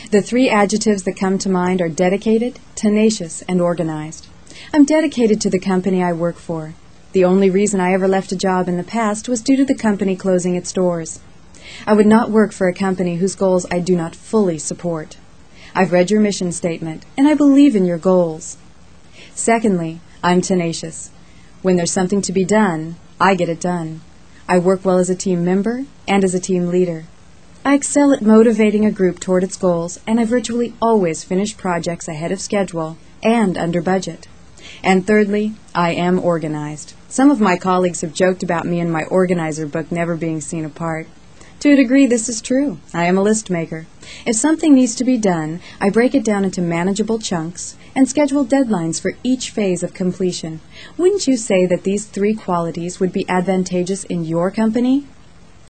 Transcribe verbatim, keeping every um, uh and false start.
The three adjectives that come to mind are dedicated, tenacious, and organized. I'm dedicated to the company I work for. The only reason I ever left a job in the past was due to the company closing its doors. I would not work for a company whose goals I do not fully support. I've read your mission statement, and I believe in your goals. Secondly, I'm tenacious. When there's something to be done, I get it done. I work well as a team member and as a team leader. I excel at motivating a group toward its goals, and I virtually always finish projects ahead of schedule and under budget. And thirdly, I am organized. Some of my colleagues have joked about me and my organizer book never being seen apart. To a degree, this is true. I am a list maker. If something needs to be done, I break it down into manageable chunks and schedule deadlines for each phase of completion. Wouldn't you say that these three qualities would be advantageous in your company?